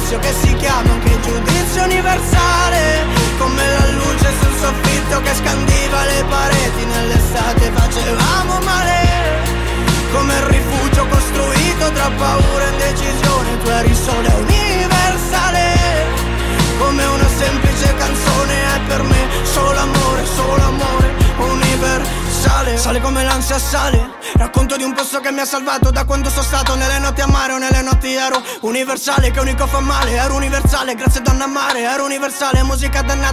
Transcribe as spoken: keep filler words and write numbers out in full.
giudizio che si chiama anche giudizio universale, come la luce sul soffitto che scandiva le pareti, nell'estate facevamo male, come il rifugio costruito tra paura e indecisione, tu eri sole universale, come una semplice canzone, è per me solo amore, solo amore universale. Sale come l'ansia sale, racconto di un posto che mi ha salvato da quando sono stato nelle notti a mare o nelle notti ero universale, che unico fa male, ero universale, grazie donna a mare, ero universale, musica dannata